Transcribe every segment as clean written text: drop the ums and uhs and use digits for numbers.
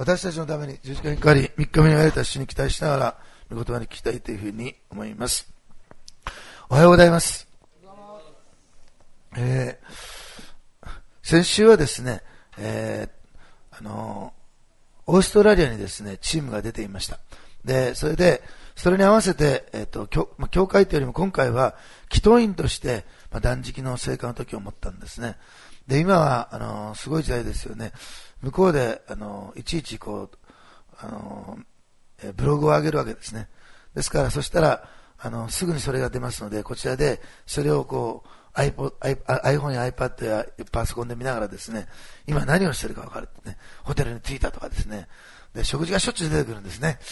私たちのために十字架にかかり3日目に言われた主に期待しながら御言葉に聞きたいというふうに思います。おはようございます。先週はですね、オーストラリアにですねチームが出ていました。でそれに合わせて、教会というよりも今回は祈祷員として、断食の成果の時を持ったんですね。で今はすごい時代ですよね。向こうでいちいちこうブログを上げるわけですね。ですからそしたらすぐにそれが出ますので、こちらでそれをこうiPhone や iPad やパソコンで見ながらですね、今何をしてるか分かるってね、ホテルに着いたとかですね、で食事がしょっちゅう出てくるんですね。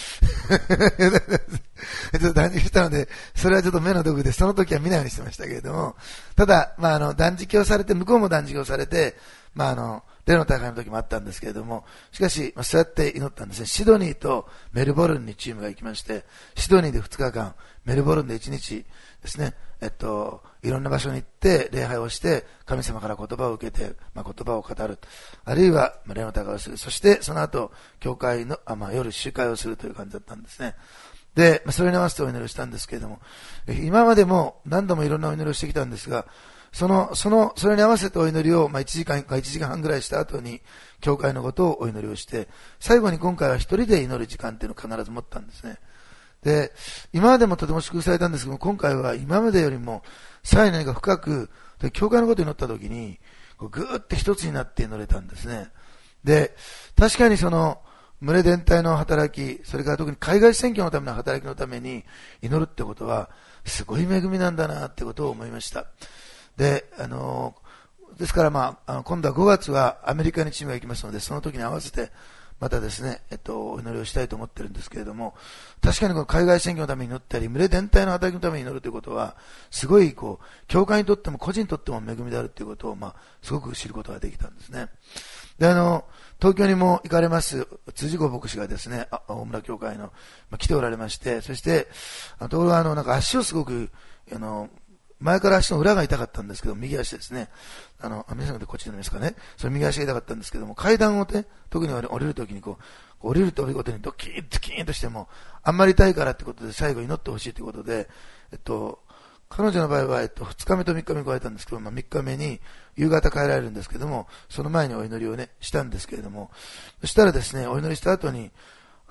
ちょっと断食したので、それはちょっと目の毒でその時は見ないようにしてましたけれども、ただ、断食をされて、向こうも断食をされて、例の大会の時もあったんですけれども、しかし、そうやって祈ったんですね。シドニーとメルボルンにチームが行きまして、シドニーで2日間、メルボルンで1日ですね、いろんな場所に行って礼拝をして神様から言葉を受けて、言葉を語る、あるいは例の大会をする、そしてその後教会の夜集会をするという感じだったんですね。でそれに合わせてお祈りをしたんですけれども、今までも何度もいろんなお祈りをしてきたんですが、それに合わせてお祈りを1時間か1時間半ぐらいした後に教会のことをお祈りをして、最後に今回は一人で祈る時間っていうのを必ず持ったんですね。で今までもとても祝福されたんですけども、今回は今までよりもさらに何か深く、で教会のことを祈った時にぐーって一つになって祈れたんですね。で確かにその群れ全体の働き、それから特に海外選挙のための働きのために祈るってことはすごい恵みなんだなってことを思いました。でですから今度は5月はアメリカにチームが行きますので、その時に合わせてまたですね、お祈りをしたいと思ってるんですけれども、確かにこの海外選挙のために祈ったり、群れ全体の働きのために祈るということは、すごい教会にとっても個人にとっても恵みであるということを、すごく知ることができたんですね。で東京にも行かれます辻子牧師がですね、大村教会の、来ておられまして、そしてところがなんか足をすごく前から足の裏が痛かったんですけど、右足ですね。皆さんでこっちで見ますかね。それ右足が痛かったんですけども、階段をね、特に降りるときに降りると降りるごとにドキーンとしても、あんまり痛いからってことで最後祈ってほしいということで、彼女の場合は、2日目と3日目に来られたんですけど、3日目に夕方帰られるんですけども、その前にお祈りをね、したんですけれども、そしたらですね、お祈りした後に、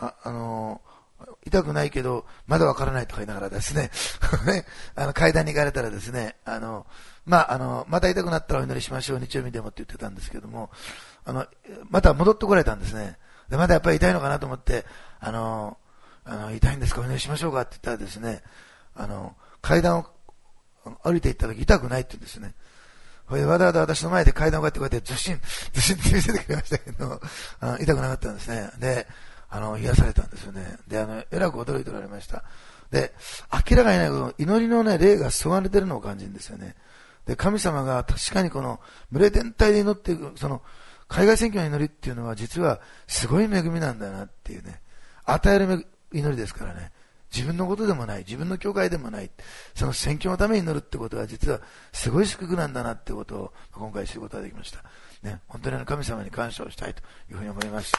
痛くないけどまだわからないとか言いながらですね階段に行かれたらですね、また痛くなったらお祈りしましょう、日曜日でもって言ってたんですけども、また戻ってこられたんですね。でまだやっぱり痛いのかなと思って、痛いんですか、お祈りしましょうかって言ったらですね、階段を降りていった時痛くないって言うんですね。それでわざわざ私の前で階段をこうやってずしんって見せてくれましたけど、痛くなかったんですね。で癒されたんですよね。でえらく驚いておられました。で明らかにね、祈りのね霊が注がれてるのを感じるんですよね。で神様が確かにこの群れ全体で祈っていく、その海外選挙の祈りっていうのは実はすごい恵みなんだなっていうね、与える祈りですからね。自分のことでもない、自分の教会でもない、その選挙のために祈るってことは実はすごい祝福なんだなってことを今回知ることができましたね。本当に神様に感謝をしたいというふうに思います。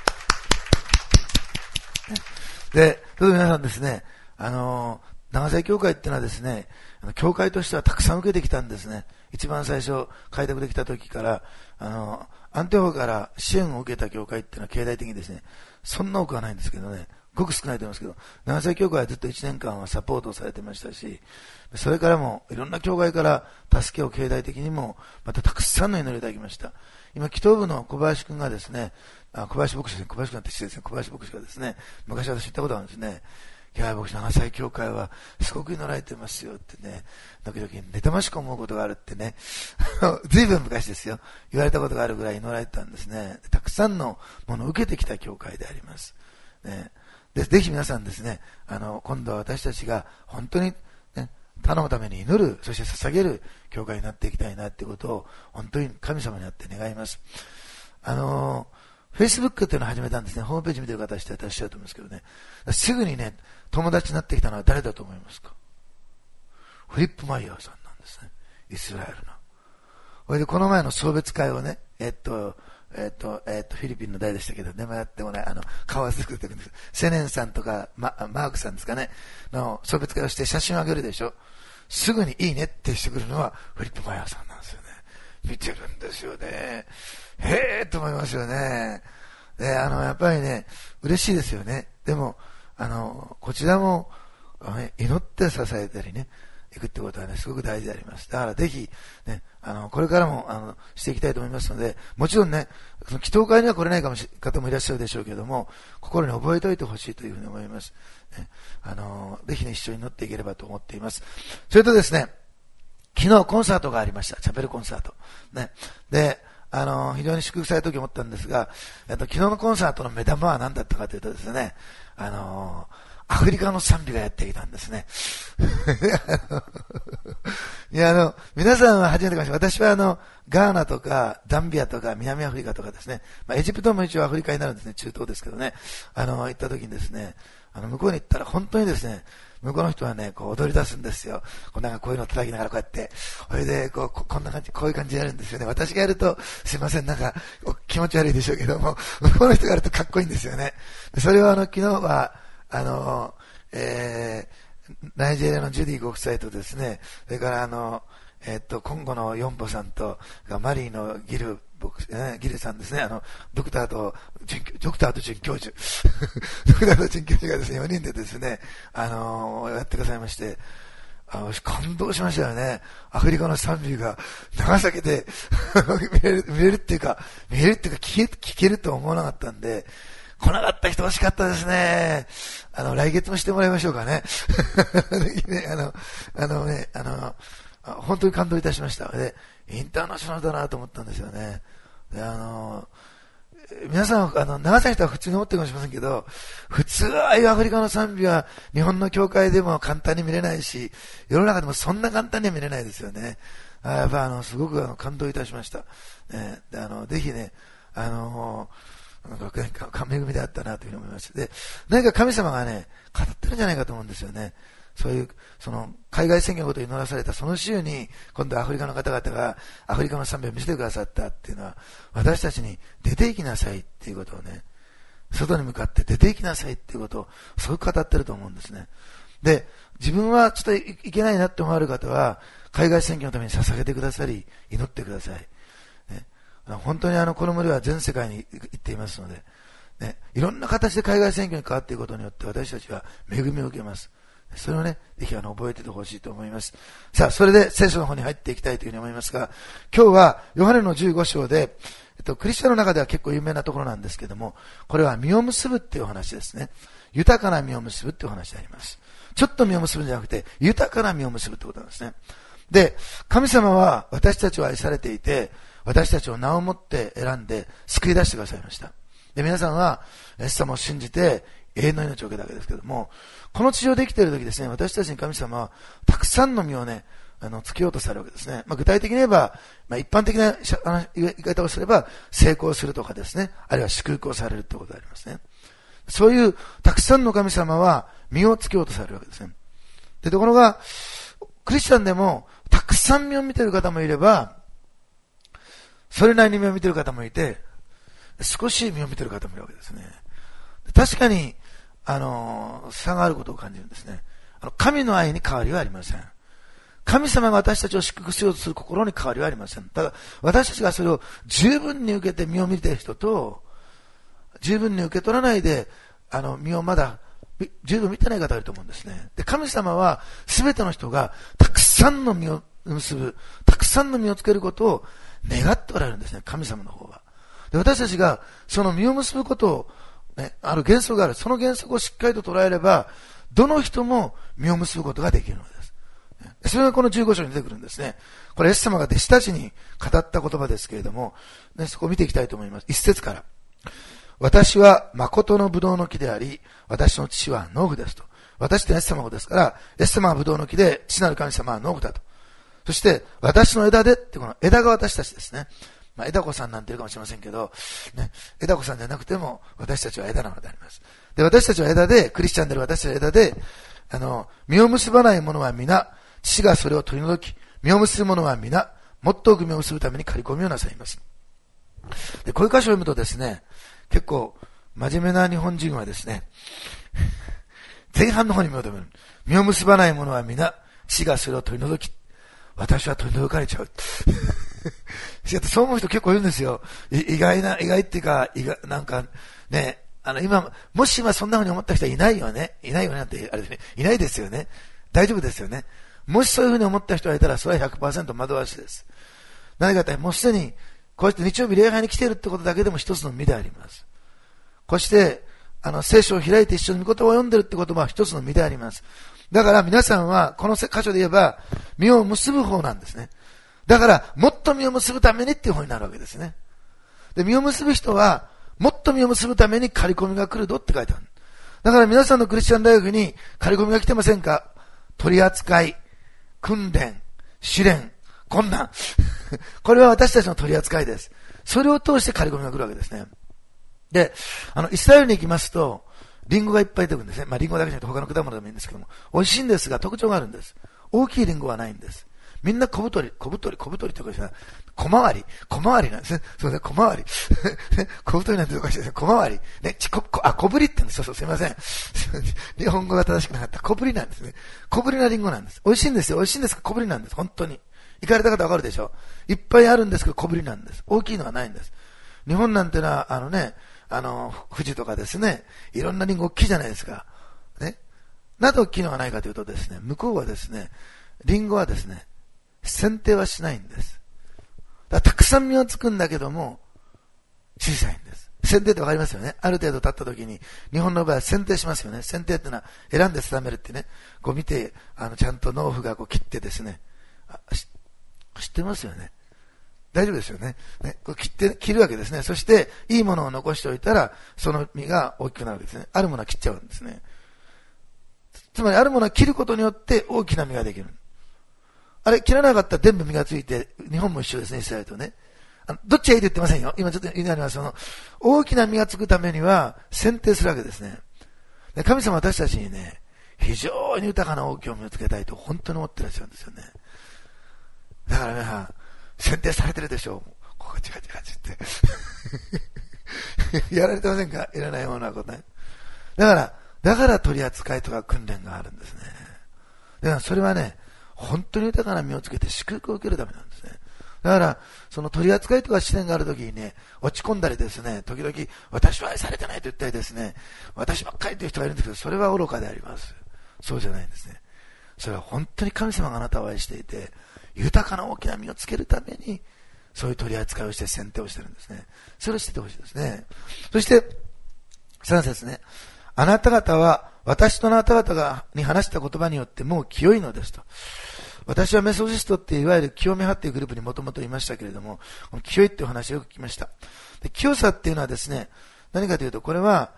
で、どうぞ皆さんですね、長崎教会っていうのはですね、教会としてはたくさん受けてきたんですね。一番最初開拓できた時から、アンテオから支援を受けた教会っていうのは経済的にですね、そんな多くはないんですけどね、ごく少ないと思いますけど、長崎教会はずっと1年間はサポートされてましたし、それからもいろんな教会から助けを経済的にもまたたくさんの祈りをいただきました。今祈祷部の小林君がですね、小林牧師がですね、昔私言ったことがあるんですね。いや僕長崎教会はすごく祈られてますよってね、時々妬ましく思うことがあるってねずいぶん昔ですよ、言われたことがあるぐらい祈られてたんですね。たくさんのものを受けてきた教会でありますね。でぜひ皆さんですね、今度は私たちが本当に、ね、頼むために祈る、そして捧げる教会になっていきたいなということを本当に神様にあって願います。Facebook っていうのを始めたんですね。ホームページ見てる方は知ってらっしゃると思うんですけどね、すぐにね友達になってきたのは誰だと思いますか？フリップマイヤーさんなんですね、イスラエルの。それでこの前の送別会をね、 フィリピンの誰でしたけど、名前やってもね、顔は作ってくるんです。セネンさんとか、マークさんですかね、の送別会をして写真をあげるでしょ。すぐにいいねってしてくるのは、フィリップ・マイヤーさんなんですよね。見てるんですよね。へーと思いますよね。で、やっぱりね、嬉しいですよね。でも、こちらも、祈って支えたりね、行くってことはね、すごく大事であります。だからぜひ、ね、これからも、していきたいと思いますので、もちろんね、その祈祷会には来れない方もいらっしゃるでしょうけども、心に覚えておいてほしいというふうに思います。ね、ぜひね、一緒に乗っていければと思っています。それとですね、昨日コンサートがありました。チャペルコンサート。ね。で、非常に祝福された時思ったんですが、昨日のコンサートの目玉は何だったかというとですね、アフリカの賛美がやってきたんですね。いや、皆さんは初めてかもしれない。私はガーナとか、ザンビアとか、南アフリカとかですね、エジプトも一応アフリカになるんですね、中東ですけどね、行った時にですね、向こうに行ったら本当にですね、向こうの人はね、こう踊り出すんですよ。なんかこういうのを叩きながらこうやって、それでこんな感じ、こういう感じでやるんですよね。私がやると、すいません、なんか気持ち悪いでしょうけども、向こうの人がやるとかっこいいんですよね。それを昨日は、ナイジェリアのジュディご夫妻とですね、それからコンゴのヨンボさんと、マリーのギルさんですね、ドクターと准教授、ドクターと准教授がですね、4人でですね、やってくださいまして、感動しましたよね。アフリカの賛美が長崎で見れるっていうか、聞けると思わなかったんで、来なかった人欲しかったですね。来月もしてもらいましょうかね。本当に感動いたしました。で、インターナショナルだなと思ったんですよね。で、皆さん、長崎の人は普通に思ってるかもしれませんけど、普通はああいうアフリカの賛美は日本の教会でも簡単に見れないし、世の中でもそんな簡単には見れないですよね。やっぱすごく感動いたしました。ね、でぜひね、恵みであったなというふうに思います。で、何か神様がね、語ってるんじゃないかと思うんですよね。そういう、海外宣言のことを祈らされたその週に、今度アフリカの方々がアフリカの賛美を見せてくださったっていうのは、私たちに出て行きなさいっていうことをね、外に向かって出て行きなさいっていうことを、すごく語ってると思うんですね。で、自分はちょっといけないなって思われる方は、海外宣言のために捧げてくださり、祈ってください。本当にこの森は全世界に行っていますので、ね、いろんな形で海外選挙に変わっていくことによって私たちは恵みを受けます。それをね、ぜひ覚えててほしいと思います。さあ、それで聖書の方に入っていきたいというふうに思いますが、今日はヨハネの15章で、クリスチャンの中では結構有名なところなんですけども、これは実を結ぶっていうお話ですね。豊かな実を結ぶっていうお話であります。ちょっと実を結ぶんじゃなくて、豊かな実を結ぶってことなんですね。で、神様は私たちを愛されていて、私たちを名をもって選んで救い出してくださいました。で、皆さんはイエス様を信じて永遠の命を受けたわけですけども、この地上で生きている時ですね、私たちに神様はたくさんの実をね、つけようとされるわけですね。具体的に言えば、一般的な言い方をすれば成功するとかですね、あるいは祝福をされるということでありますね。そういうたくさんの神様は実をつけようとされるわけですね。で、ところが、クリスチャンでもたくさん実を見ている方もいれば、それなりに実を見ている方もいて、少し実を見ている方もいるわけですね。確かに、差があることを感じるんですね。神の愛に変わりはありません。神様が私たちを祝福しようとする心に変わりはありません。ただ、私たちがそれを十分に受けて実を見ている人と、十分に受け取らないで、実をまだ十分見てない方がいると思うんですね。で、神様は全ての人がたくさんの実を結ぶ、たくさんの実をつけることを願っておられるんですね、神様の方は。で、私たちがその実を結ぶことを、ね、ある原則がある。その原則をしっかりと捉えれば、どの人も実を結ぶことができるのです。それがこの15章に出てくるんですね。これ、イエス様が弟子たちに語った言葉ですけれども、ね、そこを見ていきたいと思います。一節から。私は誠のブドウの木であり、私の父は農夫ですと。私ってイエス様のですから、イエス様はブドウの木で、父なる神様は農夫だと。そして、私の枝でって、この枝が私たちですね。枝子さんなんて言うかもしれませんけど、ね、枝子さんじゃなくても、私たちは枝なのであります。で、私たちは枝で、クリスチャンである私たちは枝で、実を結ばない者は皆、父がそれを取り除き、実を結ぶ者は皆、もっと多く実を結ぶために刈り込みをなさいます。 で、こういう箇所を読むとですね、結構真面目な日本人はですね、前半の方に目を留める。実を結ばない者は皆、死がそれを取り除き、私は取り除かれちゃう。そう思う人結構いるんですよ。意外っていうか、なんかね、今、もし今そんな風に思った人はいないよね。いないよねなんて、あれですね。いないですよね。大丈夫ですよね。もしそういう風に思った人がいたら、それは 100% 惑わしです。何かというと、もうすでに、こうやって日曜日礼拝に来ているってことだけでも一つの実であります。こうして、聖書を開いて一緒に御言葉を読んでるってことは一つの実であります。だから皆さんは、この箇所で言えば、実を結ぶ方なんですね。だから、もっと実を結ぶためにっていう方になるわけですね。で、実を結ぶ人は、もっと実を結ぶために刈り込みが来るぞって書いてある。だから皆さんのクリスチャン大学に刈り込みが来てませんか？取り扱い、訓練、試練、困難。これは私たちの取り扱いです。それを通して刈り込みが来るわけですね。で、イスラエルに行きますと、リンゴがいっぱい出てくるんですね。リンゴだけじゃなくて他の果物でもいいんですけども、美味しいんですが特徴があるんです。大きいリンゴはないんです。みんな小太りとかですね、小回りなんですね。そうですね、小回り。小太りなんておかしいですね。小回り。ね、小ぶりって言うんです。そう、すいません。日本語が正しくなかった。小ぶりなんですね。小ぶりなリンゴなんです。美味しいんですよ。美味しいんですが小ぶりなんです。本当に。行かれた方わかるでしょ？いっぱいあるんですけど小ぶりなんです。大きいのはないんです。日本なんてのは、富士とかですね、いろんなリンゴ大きいじゃないですか。ね。なぜ大きいのがないかというとですね、向こうはですね、リンゴはですね、剪定はしないんです。だからたくさん実をつくんだけども、小さいんです。剪定ってわかりますよね。ある程度経った時に、日本の場合は剪定しますよね。剪定ってのは選んで定めるってね、こう見て、ちゃんと農夫がこう切ってですね、知ってますよね。大丈夫ですよね。こう切るわけですね。そして、いいものを残しておいたら、その実が大きくなるわけですね。あるものは切っちゃうんですね。つまり、あるものは切ることによって大きな実ができる。あれ、切らなかったら全部実がついて、日本も一緒ですね、イスラエルとね。どっちがいいと言ってませんよ。今ちょっと言いなります。大きな実がつくためには、剪定するわけですね。で、神様は私たちにね、非常に豊かな大きいを実をつけたいと本当に思ってらっしゃるんですよね。だから皆さん、剪定されてるでしょう。ここチカチカチってやられてませんか？いらないものはことね。だから取り扱いとか訓練があるんですね。だからそれはね、本当に豊かな実をつけて祝福を受けるためなんですね。だから、その取り扱いとか試練があるときにね、落ち込んだりですね、時々、私は愛されてないと言ったりですね、私ばっかりという人がいるんですけど、それは愚かであります。そうじゃないんですね。それは本当に神様があなたを愛していて、豊かな大きな実をつけるために、そういう取り扱いをして選定をしてるんですね。それを知っててほしいですね。そして、3節ね。あなた方は、私とあなた方に話した言葉によってもう清いのですと。私はメソジストっていわゆる清め派っていうグループにもともといましたけれども、この清いっていう話をよく聞きました。で、清さっていうのはですね、何かというと、これは、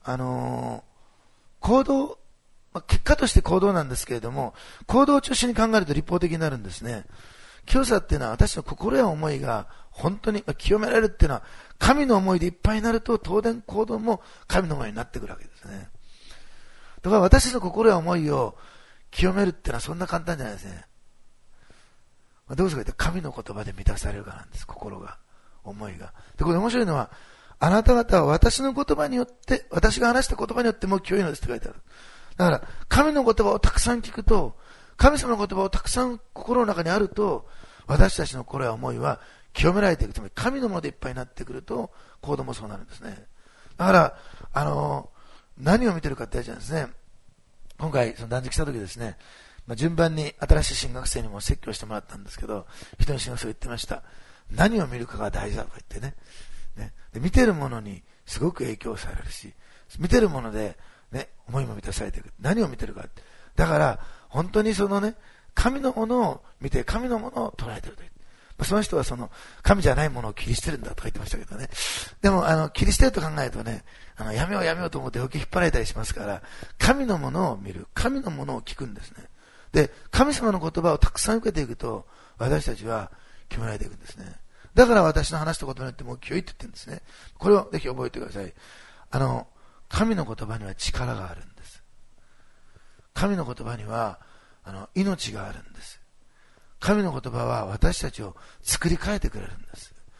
行動、結果として行動なんですけれども、行動を中心に考えると立法的になるんですね。清さっていうのは私の心や思いが本当に清められるっていうのは、神の思いでいっぱいになると当然行動も神の思いになってくるわけですね。だから私たちの心や思いを清めるっていうのはそんな簡単じゃないですね。どうするかというと神の言葉で満たされるからなんです。心が、思いが。で、これ面白いのは、あなた方は私の言葉によって、私が話した言葉によってもう清いのですって書いてある。だから、神の言葉をたくさん聞くと、神様の言葉をたくさん心の中にあると、私たちの心や思いは清められていく。つまり、神のものでいっぱいになってくると、行動もそうなるんですね。だから、何を見てるかって大事なんですね。今回、その断食した時ですね、順番に新しい進学生にも説教してもらったんですけど、一人の進学生が言ってました。何を見るかが大事だとか言ってね。で、見てるものにすごく影響されるし、見てるもので、ね、思いも満たされていく。何を見てるか。だから、本当にそのね、神のものを見て、神のものを捉えているという。その人はその、神じゃないものを切り捨てるんだとか言ってましたけどね。でも、切り捨てると考えるとね、やめようと思って余計引っ張られたりしますから、神のものを見る。神のものを聞くんですね。で、神様の言葉をたくさん受けていくと、私たちは決められていくんですね。だから私の話したことによってもう清いって言ってるんですね。これをぜひ覚えてください。神の言葉には力があるんです。神の言葉には、命があるんです。神の言葉は私たちを作り変えてくれるんです。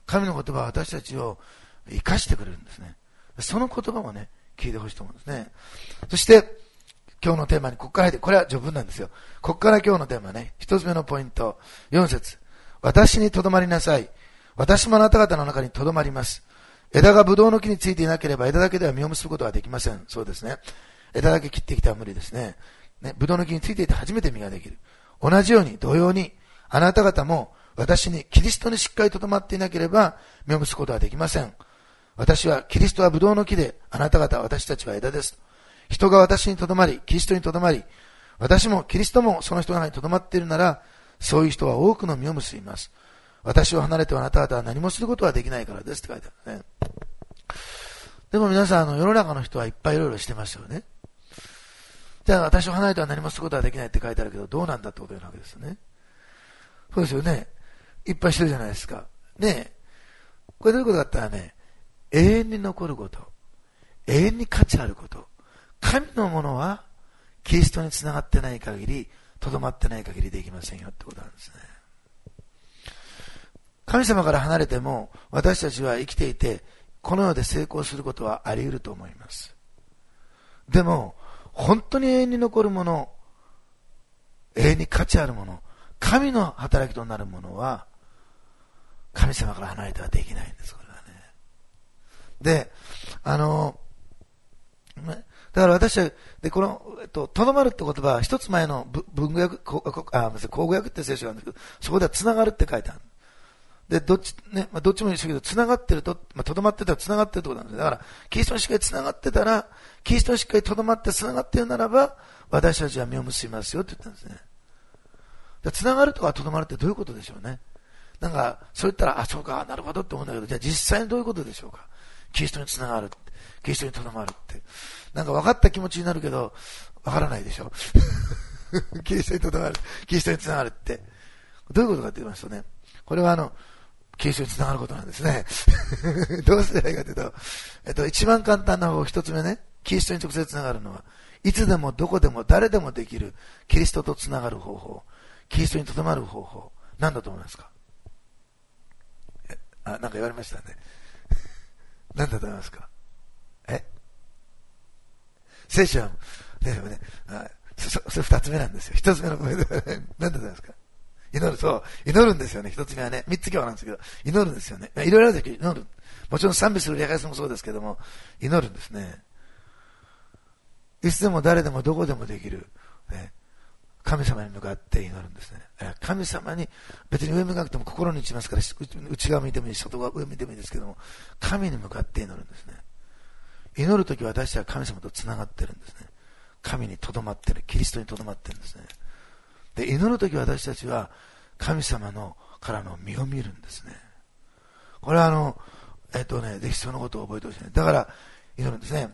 神の言葉は私たちを生かしてくれるんですね。その言葉もね、聞いてほしいと思うんですね。そして、今日のテーマに、ここから入って、これは序文なんですよ。ここから今日のテーマね、一つ目のポイント、4節。私にとどまりなさい。私もあなた方の中にとどまります。枝がブドウの木についていなければ、枝だけでは実を結ぶことはできません。そうですね。枝だけ切ってきては無理ですね。ブドウの木についていて初めて実ができる。同じように、同様に、あなた方も、私に、キリストにしっかりとどまっていなければ、実を結ぶことはできません。私は、キリストはブドウの木で、あなた方、私たちは枝です。人が私にとどまり、キリストにとどまり、私もキリストもその人の中にとどまっているなら、そういう人は多くの実を結びます。私を離れてはあなた方は何もすることはできないからですって書いてあるね。でも皆さん、世の中の人はいっぱいいろいろしてますよね。じゃあ私を離れては何もすることはできないって書いてあるけど、どうなんだってことなわけですよね。そうですよね。いっぱいしてるじゃないですか。ねえ。これどういうことだったらね、永遠に残ること、永遠に価値あること、神のものはキリストにつながってない限り、とどまってない限りできませんよってことなんですね。神様から離れても私たちは生きていて、この世で成功することはあり得ると思います。でも本当に永遠に残るもの、永遠に価値あるもの、神の働きとなるものは神様から離れてはできないんです。これはね。で、だから私は、で、この、とどまるって言葉は、一つ前の口語訳って聖書があるんですけど、そこでは繋がるって書いてある。で、どっちもいいですけど、繋がってると、とどまってたら繋がってるってことなんです。だから、キリストにしっかり繋がってたら、キリストにしっかりとどまって繋がっているならば、私たちは実を結びますよって言ったんですね。繋がるとかとどまるってどういうことでしょうね。なんか、そう言ったら、あ、そうか、なるほどって思うんだけど、じゃあ実際にどういうことでしょうか。キリストに繋がるって。キリストにとどまるって。なんか分かった気持ちになるけど、分からないでしょ。キリストにとどまる。キリストに繋がるって。どういうことかって言いますとね。これはキリストに繋がることなんですね。どうすればいいかというと、一番簡単な方、一つ目ね。キリストに直接繋がるのは、いつでもどこでも誰でもできるキリストと繋がる方法。キリストにとどまる方法。何だと思いますか？なんか言われましたね。何だと思いますか？聖書は、ね、それ二つ目なんですよ。一つ目の何だと思いますか？祈る、そう。祈るんですよね。一つ目はね。三つ今日なんですけど、祈るんですよね。いろいろあるんですけど、祈る。もちろん賛美する礼拝するもそうですけども、祈るんですね。いつでも誰でもどこでもできる、ね、神様に向かって祈るんですね。神様に、別に上向かなくても心に打ちますから、内側向いてもいいし、外側上向いてもいいですけども、神に向かって祈るんですね。祈るとき私は神様と繋がってるんですね。神にとどまってる。キリストにとどまってるんですね。で、祈るとき私たちは神様からの実を見るんですね。これはぜひそのことを覚えてほしいね。だから、祈るんですね。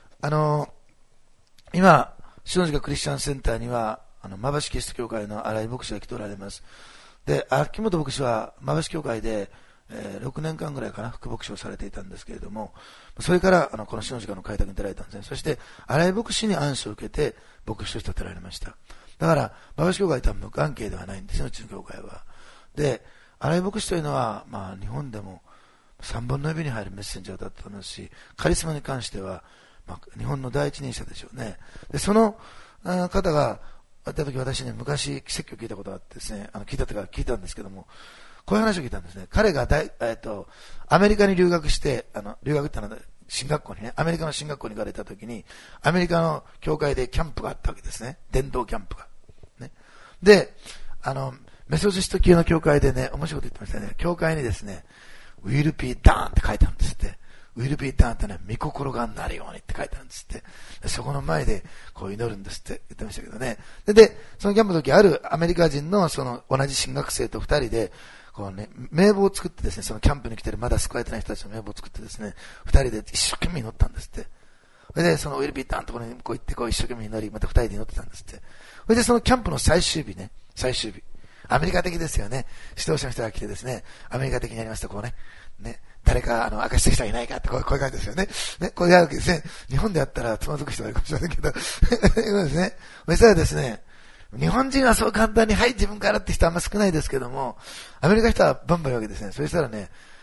今、篠塚クリスチャンセンターには、まばしキリスト教会の新井牧師が来ておられます。で、秋元牧師は、まばし教会で、6年間ぐらいかな、副牧師をされていたんですけれども、それから、この篠塚の開拓に出られたんですね。そして、新井牧師に暗視を受けて、牧師として立てられました。だから、まばし教会とは無関係ではないんですよ、うちの教会は。で、新井牧師というのは、日本でも3本の指に入るメッセンジャーだったと思いますし、カリスマに関しては、日本の第一人者でしょうね。で、その方が、会った時私ね、昔、奇跡を聞いたことがあってですね、聞いたんですけども、こういう話を聞いたんですね。彼がアメリカに留学して、留学ってのは、進学校にね、アメリカの進学校に行かれた時に、アメリカの教会でキャンプがあったわけですね。伝道キャンプが。ね。で、メソジスト系の教会でね、面白いこと言ってましたね。教会にですね、will be done って書いてあるんですって。will be done ってね、御心がなるようにって書いてあるんですって。そこの前でこう祈るんですって言ってましたけどね。で、そのキャンプの時あるアメリカ人の同じ進学生と二人で、こうね、名簿を作ってですね、そのキャンプに来てるまだ救われてない人たちの名簿を作ってですね、二人で一生懸命祈ったんですって。それで、そのwill be done のところにこう行ってこう一生懸命祈り、また二人で祈ってたんですって。それでそのキャンプの最終日。アメリカ的ですよね。指導者の人が来てですね、アメリカ的にやりますとこうね、誰か明かしてる人はいないかってこういう感じですよね。これやるわけですね。日本であったらつまずく人がいるかもしれませんけど。そうですね。そしたらですね、日本人はそう簡単に、はい、自分からって人はあんま少ないですけども、アメリカの人はバンバン言うわけですね。そしたらね、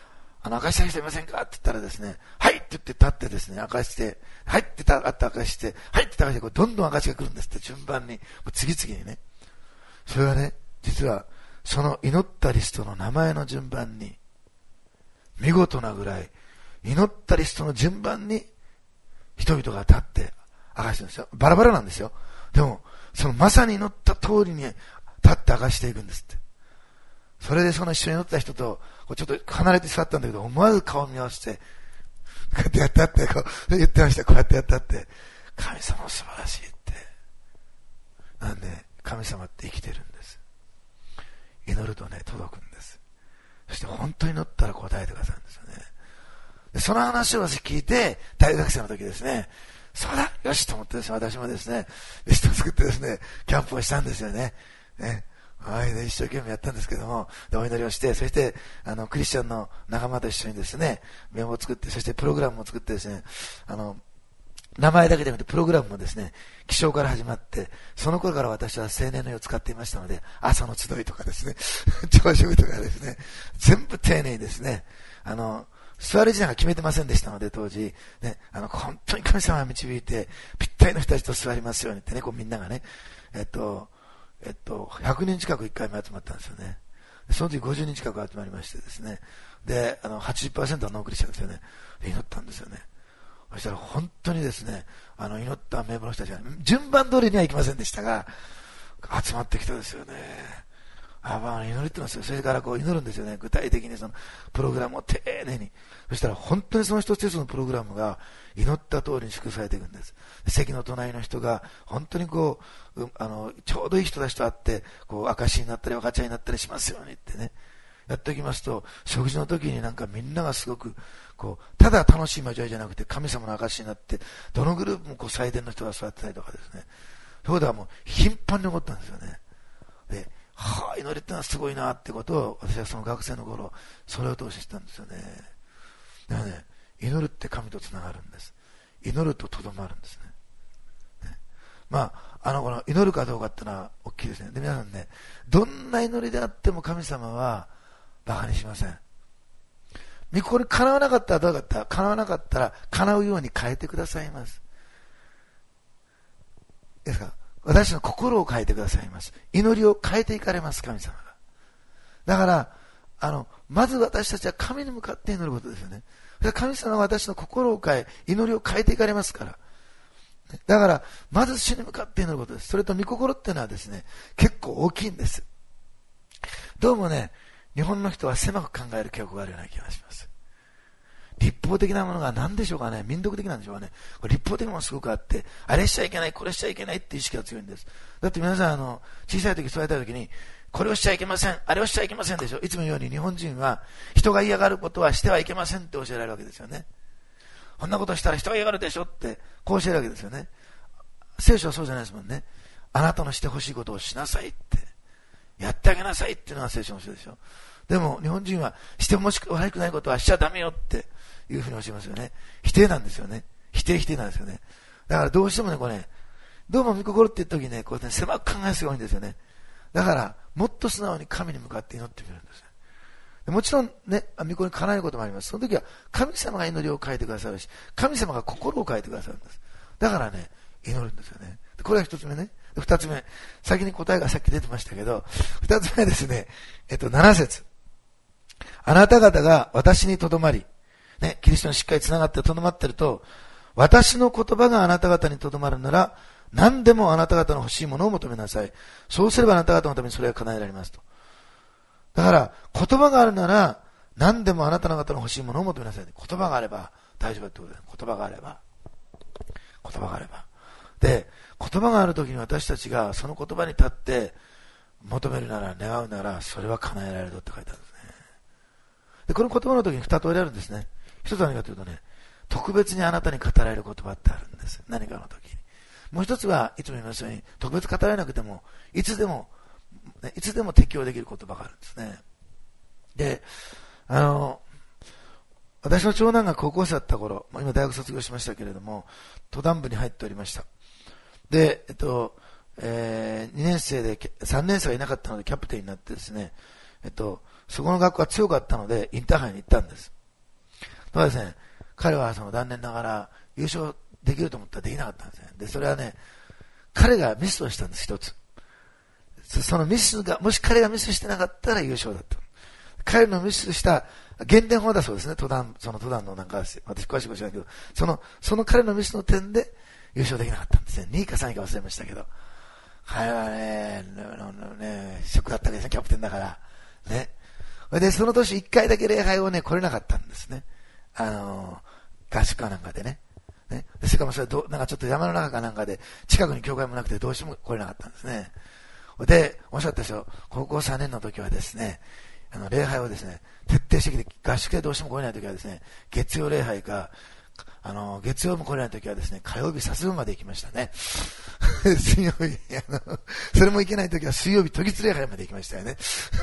明かした人いませんかって言ったらですね、はいって言って立ってですね、明かして、はいってあって明かして、はいって明かして、こうどんどん明かしが来るんですって、順番に、もう次々にね。それはね、実は、その祈ったリストの名前の順番に、見事なぐらい、祈ったリストの順番に、人々が立って明かしてるんですよ。バラバラなんですよ。でも、そのまさに祈った通りに立って明かしていくんですって。それでその一緒に祈った人と、ちょっと離れて座ったんだけど、思わず顔を見合わせて、こうやってやったって、こう言ってました。こうやってやったって。神様は素晴らしいって。なんで、神様って生きてるんです。祈るとね、届くんです。そして本当に祈ったら答えてくださるんですよね。でその話を私聞いて、大学生の時ですね、そうだよしと思ってですね、私もですね、リストを作ってですね、キャンプをしたんですよね。ね。はい、で、一生懸命やったんですけども、で、お祈りをして、そして、クリスチャンの仲間と一緒にですね、メモを作って、そしてプログラムを作ってですね、名前だけでなくてプログラムもですね、起床から始まって、その頃から私は青年の世を使っていましたので、朝の集いとかですね、朝食とかですね、全部丁寧にですね、座り時間が決めてませんでしたので、当時、ね、本当に神様が導いて、ぴったりの人たちと座りますようにってね、こうみんながね、100人近く1回目集まったんですよね。その時50人近く集まりましてですね。で、80% はノークリスチャンですよね。で、祈ったんですよね。そしたら本当にですね、祈った名簿の人たちが、順番通りにはいきませんでしたが、集まってきたですよね。祈りってのはそれからこう祈るんですよね。具体的にそのプログラムを丁寧に。そしたら本当にその一つ一つのプログラムが祈った通りに祝福されていくんです。席の隣の人が本当にこう、ちょうどいい人たちと会って、こう、証になったり赤ちゃんになったりしますようにってね。やっておきますと、食事の時になんかみんながすごく、こう、ただ楽しい交わりじゃなくて神様の証になって、どのグループもこう祭殿の人が座ってたりとかですね。そういうことはもう頻繁に起こったんですよね。で、祈りってのはすごいなってことを、私はその学生の頃、それを通して知ったんですよね。だからね、祈るって神とつながるんです。祈るととどまるんですね。まあ、この祈るかどうかってのは大きいですね。で、皆さんね、どんな祈りであっても神様は馬鹿にしません。御心に叶わなかったらどうだった？叶わなかったら叶うように変えてくださいます。ですから、私の心を変えてくださいます。祈りを変えていかれます、神様が。だから、まず私たちは神に向かって祈ることですよね。神様が私の心を変え、祈りを変えていかれますから。だから、まず主に向かって祈ることです。それと御心っていうのはですね、結構大きいんです。どうもね、日本の人は狭く考える傾向があるような気がします。立法的なものが何でしょうかね、民族的なんでしょうかね。これ立法的なものがすごくあって、あれしちゃいけない、これしちゃいけないっていう意識が強いんです。だって皆さん、小さい時、育てた時に、これをしちゃいけません、あれをしちゃいけませんでしょ。いつも言うように日本人は、人が嫌がることはしてはいけませんって教えられるわけですよね。こんなことしたら人が嫌がるでしょって、こう教えるわけですよね。聖書はそうじゃないですもんね。あなたのしてほしいことをしなさいって、やってあげなさいっていうのが聖書の教えでしょ。でも日本人はしてもしく悪くないことはしちゃダメよっていうふうに教えますよね。否定なんですよね。否定なんですよね。だからどうしてもね、これね、どうも御心って言った時にね、こうね、狭く考えすごいんですよね。だからもっと素直に神に向かって祈ってみるんですよ。もちろんね、御心に叶えることもあります。その時は神様が祈りを変えてくださるし、神様が心を変えてくださるんです。だからね、祈るんですよね。これが一つ目ね。二つ目、先に答えがさっき出てましたけど、二つ目はですね、7節。あなた方が私にとどまり、ね、キリストにしっかりつながってとどまってると、私の言葉があなた方にとどまるなら、何でもあなた方の欲しいものを求めなさい。そうすればあなた方のためにそれが叶えられますと。だから、言葉があるなら、何でもあなた方の欲しいものを求めなさい。言葉があれば大丈夫ってことです。言葉があれば。で、言葉があるときに私たちがその言葉に立って求めるなら、願うなら、それは叶えられるって書いてあるんですね。で、この言葉の時に二通りあるんですね。一つは何かというとね、特別にあなたに語られる言葉ってあるんです。何かの時に。もう一つはいつも言いますように、特別語られなくても、いつでも適用できる言葉があるんですね。で、私の長男が高校生だった頃、今大学卒業しましたけれども、登壇部に入っておりました。で、2年生で3年生がいなかったのでキャプテンになってですね、そこの学校は強かったのでインターハイに行ったんです。 ただですね、彼はその残念ながら優勝できると思ったらできなかったんですね。で、それはね、彼がミスをしたんです、一つ。そのミスが、もし彼がミスしてなかったら優勝だった。彼のミスした減点法だそうですね、その登壇のなんか、私詳しく知らないけど、その彼のミスの点で優勝できなかったんですね。2位か3位か忘れましたけど。彼はね、ショックだったわけですね、キャプテンだから。ね。で、その年1回だけ礼拝をね、来れなかったんですね。合宿かなんかでね。ね。でしかもそれなんかちょっと山の中かなんかで、近くに教会もなくてどうしても来れなかったんですね。で、おっしゃったでしょ、高校3年の時はですね、礼拝をですね、徹底してきて、合宿でどうしても来れない時はですね、月曜礼拝か、月曜も来れない時はですね、火曜日さすぐまで行きましたね。水曜日、それも行けない時は水曜日都立礼拝まで行きましたよね。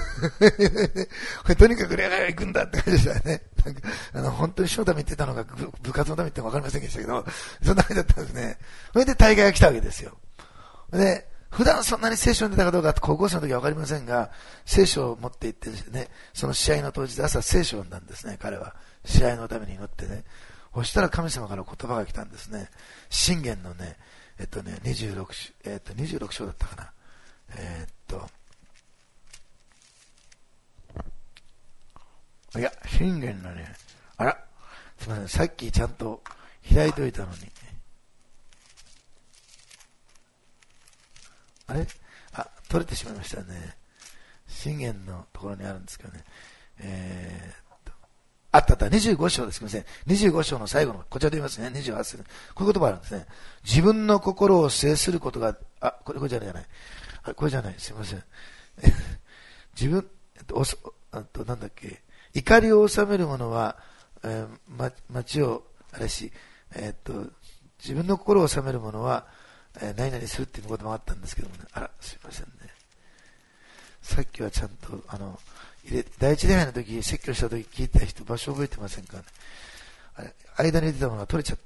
とにかく礼拝は行くんだって感じでしたよね。なんか本当に主のために言ってたのか、部活のために言っても分かりませんでしたけど、そんな感じだったんですね。それで大会が来たわけですよ。で、普段そんなに聖書を読んでたかどうかって高校生の時は分かりませんが、聖書を持って行ってですね、その試合の当日朝聖書を読んだんですね、彼は。試合のために祈ってね。そしたら神様から言葉が来たんですね。箴言のね、26章だったかな。いや、箴言のね、あら、すみません、さっきちゃんと開いといたのに。あれ取れてしまいましたね。箴言のところにあるんですけどね。あった25章です。すみません。25章の最後の、こちらで言いますね。28節。こういう言葉あるんですね。自分の心を制することが、これじゃない。これじゃない。すみません。自分、なんだっけ。怒りを収める者は、町を、自分の心を収める者は、何々するっていう言葉があったんですけどもね。すいませんね。さっきはちゃんと、第一礼拝の時、説教した時聞いた人、場所覚えてませんかね。間に出てたものが取れちゃった。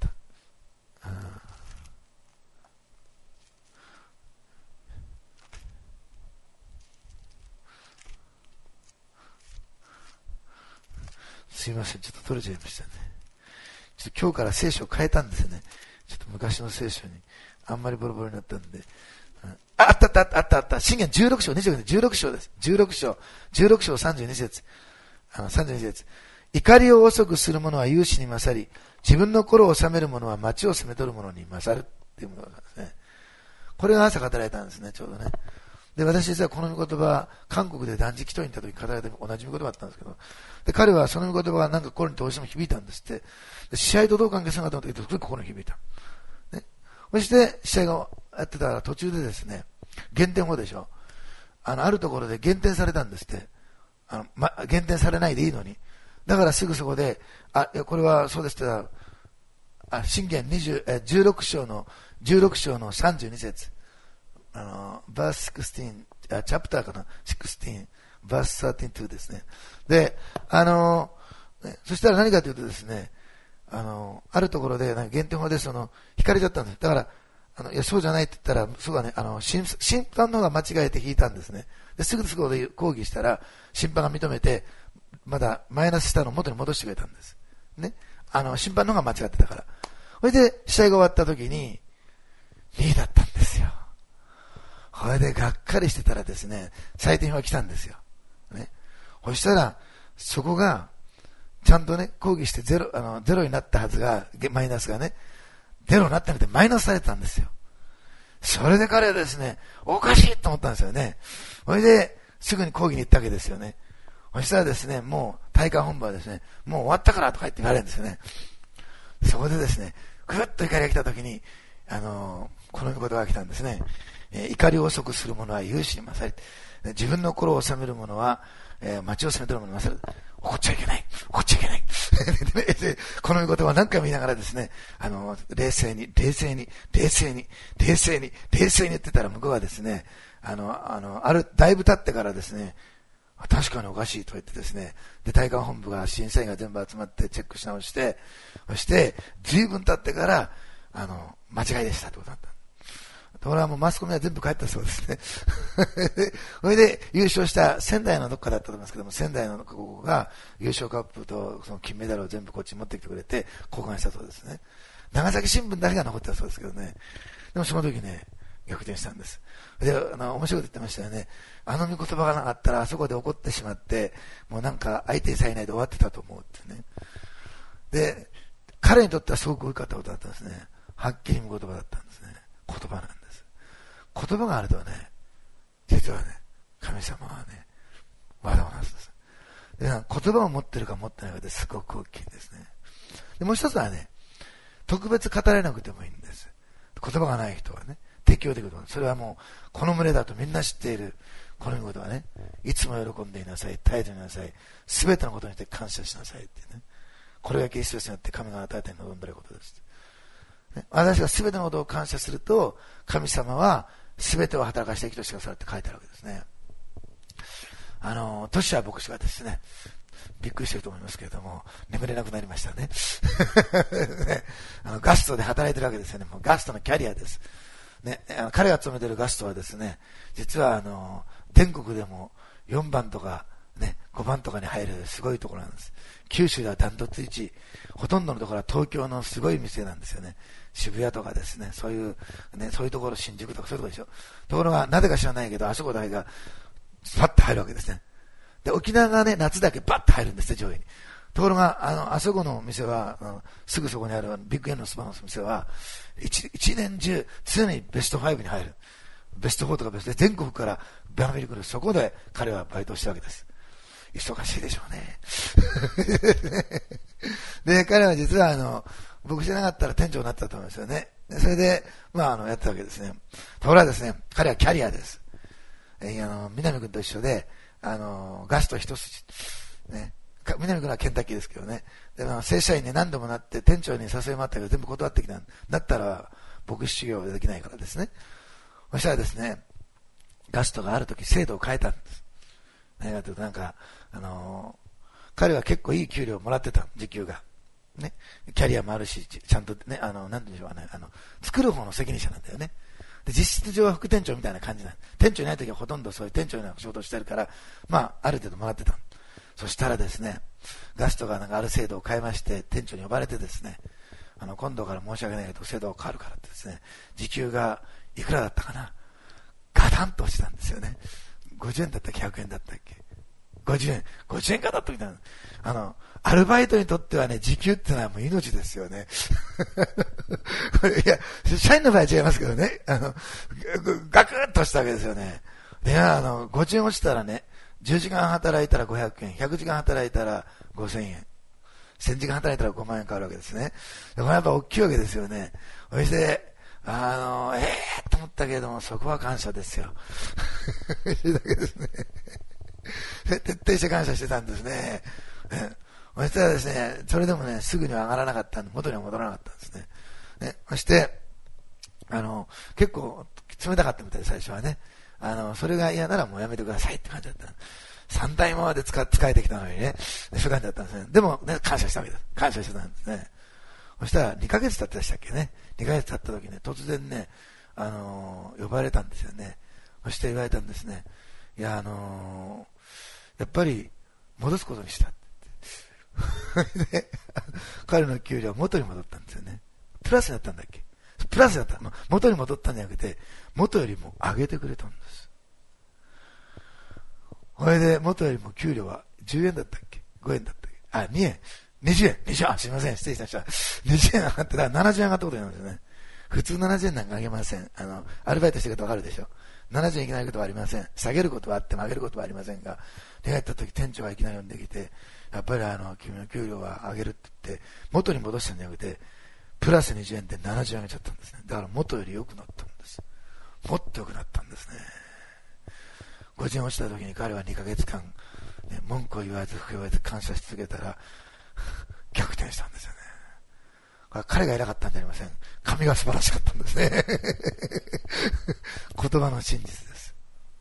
すいません、ちょっと取れちゃいましたね。ちょっと今日から聖書を変えたんですね。ちょっと昔の聖書に。あんまりボロボロになったんで。あった。箴言16章、16章です。16章32節。32節。怒りを遅くする者は勇士に勝り、自分の心を治める者は町を攻め取る者に勝るっていうものなんですね。これが朝語られたんですね、ちょうどね。で、私実はこの御言葉、韓国で断食祈祷に行った時語られて同じ御言葉だったんですけど、で、彼はその御言葉がなんか心にどうしても響いたんですって。で、試合とどう関係するのかと思ったけど、すごい心に響いた。ね。そして、試合がやってたら途中でですね、減点法でしょ。あるところで減点されたんですって。減点されないでいいのに。だからすぐそこで、いや、これはそうですって言ったら、箴言16章の32節。バース16、チャプターかな ?16、バース32ですね。で、そしたら何かというとですね、あるところで、減点法で引かれちゃったんです。だから、いや、そうじゃないって言ったら、そうだね、審判の方が間違えて引いたんですね。で、すぐで抗議したら、審判が認めて、まだマイナスしたのを元に戻してくれたんです。ね。審判の方が間違ってたから。それで、試合が終わった時に、2位だったんですよ。これでがっかりしてたらですね、採点表が来たんですよ。ね。そしたら、そこが、ちゃんとね、抗議してゼロになったはずが、マイナスがね、ゼロになってなくてマイナスされてたんですよ。それで彼はですね、おかしいと思ったんですよね。それで、すぐに抗議に行ったわけですよね。そしたらですね、もう大会本部はですね、もう終わったからとか言って言われるんですよね。そこでですね、ぐっと怒りが来た時に、この言葉が来たんですね。怒りを遅くする者は勇士に勝り、自分の心を治める者は、町を攻め取る者に勝る。怒っちゃいけない。この言葉を何回も言いながらですね、冷静に言ってたら向こうはですね、だいぶ経ってからですね、確かにおかしいと言ってですね、で、大会本部が審査員が全部集まってチェックし直して、そして、随分経ってから、間違いでしたってことだった。 ところがもうマスコミは全部帰ったそうですね。それで優勝した仙台のどっかだったと思いますけども、仙台の高校が優勝カップとその金メダルを全部こっちに持ってきてくれて交換したそうですね。長崎新聞だけが残ってたそうですけどね。でもその時ね、逆転したんです。で、面白いこと言ってましたよね。あの見言葉がなかったらあそこで怒ってしまって、もうなんか相手さえないで終わってたと思うってね。で、彼にとってはすごく大きかったことだったんですね。はっきり見言葉だったんですね。言葉なんです。言葉があるとね、実はね、神様はね、技をなすんです。で、言葉を持ってるか持ってないかですごく大きいんですね。で、もう一つはね、特別語られなくてもいいんです。言葉がない人はね、適応できると。それはもう、この群れだとみんな知っている、このことはね、いつも喜んでいなさい、絶えずいなさい、すべてのことにして感謝しなさいってね。これがキリストによって神が与えて望んでいることです。ね、私がすべてのことを感謝すると、神様はすべてを働かして生きとしてくださるって書いてあるわけですね。トシア牧師がですね、びっくりしてると思いますけれども、眠れなくなりましたね。ガストで働いてるわけですよね。もうガストのキャリアです。ね、彼が勤めているガストはですね、実は全国でも4番とか、ね、5番とかに入るすごいところなんです。九州ではダントツ1位、ほとんどのところは東京のすごい店なんですよね。渋谷とかですね、そういうところ、新宿とかそういうところでしょ。ところが、なぜか知らないけど、あそこだけが、パッと入るわけですね。で、沖縄がね、夏だけバッと入るんですね、上位に。ところが、あそこの店は、すぐそこにあるビッグエンのスパの店は、一年中、常にベスト5に入る。ベスト4とかベストで全国からバーミル来る。そこで彼はバイトをしたわけです。忙しいでしょうね。で、彼は実は僕じゃなかったら店長になったと思いますよね。それで、やったわけですね。ところがですね、彼はキャリアです。南君と一緒で、ガスト一筋。ね。南君はケンタッキーですけどね。で、正社員に何度もなって店長に誘いもあったけど全部断ってきたんだったら、牧師修行できないからですね。そしたらですね、ガストがある時制度を変えたんです。何かというと彼は結構いい給料をもらってた、時給が。ね。キャリアもあるし、ちゃんとね、なんて言うんでしょうかね、作る方の責任者なんだよね。で、実質上は副店長みたいな感じなん。店長いない時はほとんどそういう店長のような仕事をしてるから、ある程度もらってた。そしたらですね、ガストがある制度を変えまして、店長に呼ばれてですね、今度から申し訳ないけど制度が変わるからってですね、時給がいくらだったかな、ガタンと落ちたんですよね。50円だったっけ、100円だったっけ。50円かだったみたいな。アルバイトにとってはね、時給ってのはもう命ですよね。いや、社員の場合は違いますけどね。ガクッとしたわけですよね。で、50円落ちたらね、10時間働いたら500円、100時間働いたら5000円、1000時間働いたら5万円変わるわけですね。でこれやっぱ大きいわけですよね。そしてと思ったけれども、そこは感謝ですよ。それだけですね。徹底して感謝してたんですね。そしたらですね、それでもね、すぐには上がらなかったんで、元には戻らなかったんですね。そして、結構冷たかったみたいで、最初はね。それが嫌ならもうやめてくださいって感じだった。3代まで使えてきたのにね、そういう感じだったんですね。でもね、感謝したわけです。感謝してたんですね。そしたら2ヶ月経ってましたっけね。2ヶ月経った時ね、突然ね、呼ばれたんですよね。そして言われたんですね。いや、やっぱり戻すことにしたって。で、彼の給料は元に戻ったんですよね。プラスになったんだっけ。プラスだった。元に戻ったんじゃなくて、元よりも上げてくれたんです。これで元よりも給料は10円だったっけ ?5 円だったっけ、2円。20円。20円。すいません。失礼しました。20円上がってたら70円上がったことになるんですよね。普通70円なんか上げません。アルバイトしてる方わかるでしょ。70円いけないことはありません。下げることはあっても上げることはありませんが、出会った時店長がいきなり呼んできて、やっぱり君の給料は上げるって言って、元に戻したんじゃなくて、プラス20円で70円上げちゃったんですね。だから元より良くなったんです。もっと良くなったんですね。50円落ちた時に彼は2ヶ月間、ね、文句を言わず言わず感謝し続けたら逆転したんですよね。これ彼が偉かったんじゃありません。神が素晴らしかったんですね。言葉の真実です。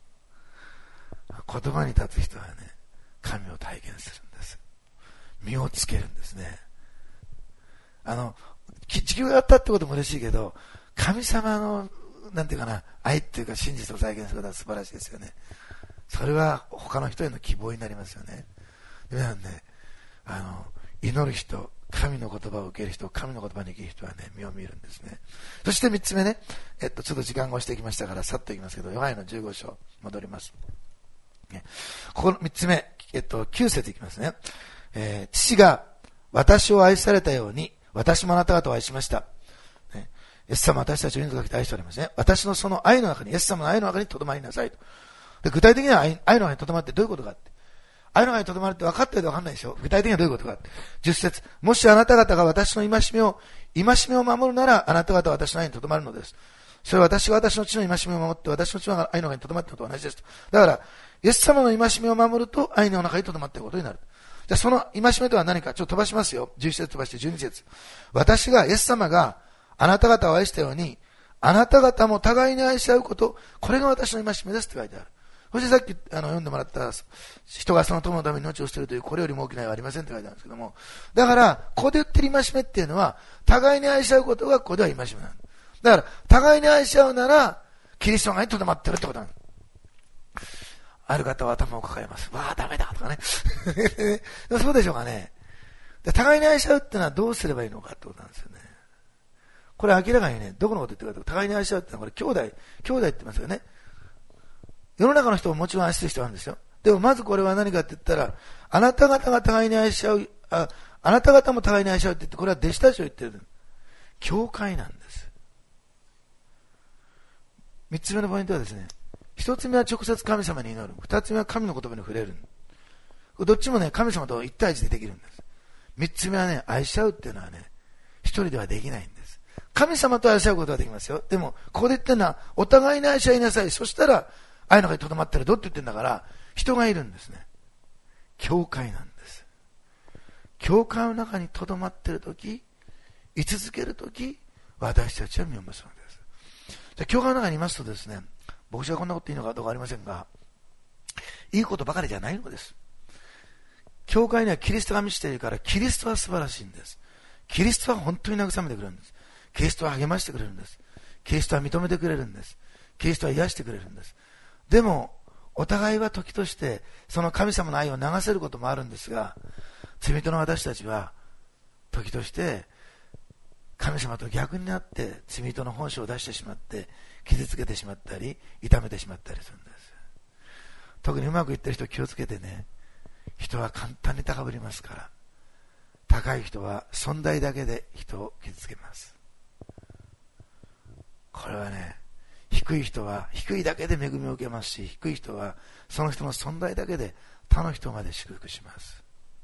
言葉に立つ人はね、神を体現するんです。身をつけるんですね。地球があったってことも嬉しいけど、神様のなんていうかな、愛っていうか真実を再現することは素晴らしいですよね。それは他の人への希望になりますよね。皆さんね、祈る人、神の言葉を受ける人、神の言葉に生きる人はね、実を見るんですね。そして3つ目ね、ちょっと時間が押してきましたからさっといきますけど、ヨハネの15章戻ります、ね、ここの3つ目、9節いきますね。父が私を愛されたように私もあなた方を愛しました、ね、イエス様は私たちを命をかけて愛しておりますね。私のその愛の中に、イエス様の愛の中にとどまりなさいと。で、具体的には愛の中にとどまってどういうことかって、愛の中にとどまるって分かったようで分かんないでしょ。具体的にはどういうことかって。10節、もしあなた方が私の戒めを守るなら、あなた方は私の愛にとどまるのです。それは私が私の父の戒めを守って私の父の愛の中にとどまっているのと同じですと。だから、イエス様の戒めを守ると愛の中にとどまっていることになる。じゃあその戒めとは何か、ちょっと飛ばしますよ。11節飛ばして12節。私が、イエス様があなた方を愛したように、あなた方も互いに愛し合うこと、これが私の戒めですって書いてある。そしてさっき読んでもらった人がその友のために命を捨てるというこれよりも大きな愛はありませんって書いてあるんですけども、だからここで言ってる戒めっていうのは互いに愛し合うことがここでは戒めなんだ。だから互いに愛し合うならキリストがにとどまってるってことなんだ。ある方は頭を抱えます。わあダメだとかねそうでしょうかね。互いに愛し合うっていうのはどうすればいいのかってことなんですよね。これ明らかにね、どこのこと言ってるかというと、互いに愛し合うっていうのはこれ兄弟って言ってますよね。世の中の人ももちろん愛する人はあるんですよ。でもまずこれは何かって言ったら、あなた方が互いに愛し合う、あなた方も互いに愛し合うって言って、これは弟子たちを言ってる。教会なんです。三つ目のポイントはですね、一つ目は直接神様に祈る。二つ目は神の言葉に触れる。どっちもね、神様と一対一でできるんです。三つ目はね、愛し合うっていうのはね、一人ではできないんです。神様と愛し合うことはできますよ。でも、ここで言ってるのは、お互いに愛し合いなさい。そしたら、愛の中にとどまってるどって言ってるんだから、人がいるんですね。教会なんです。教会の中にとどまってるとき、居続けるとき、私たちは実を結ぶんです。じゃあ教会の中にいますとですね、牧師がこんなこと言いのかどうかありませんが、いいことばかりじゃないのです。教会にはキリストが満ちているから、キリストは素晴らしいんです。キリストは本当に慰めてくれるんです。キリストは励ましてくれるんです。キリストは認めてくれるんです。キリストは癒してくれるんです。でもお互いは時としてその神様の愛を流せることもあるんですが、罪人の私たちは時として神様と逆になって罪人の本性を出してしまって傷つけてしまったり痛めてしまったりするんです。特にうまくいってる人気をつけてね。人は簡単に高ぶりますから。高い人は存在だけで人を傷つけます。これはね、低い人は低いだけで恵みを受けますし、低い人はその人の存在だけで他の人まで祝福します。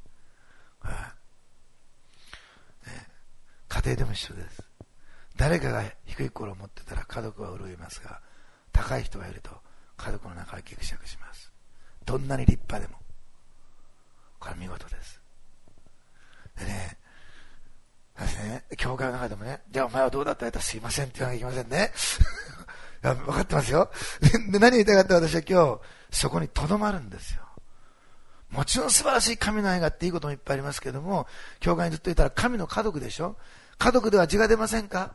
家庭でも一緒です。誰かが低い心を持ってたら家族は潤いますが、高い人がいると家族の中はぎくしゃくします。どんなに立派でも。これは見事です。でね、教会の中でもね、じゃあお前はどうだったらすいませんって言わなきゃいけませんね。分かってますよ。で何を言いたかった私は今日そこにとどまるんですよ。もちろん素晴らしい神の愛があっていいこともいっぱいありますけども、教会にずっといたら神の家族でしょ。家族では字が出ませんか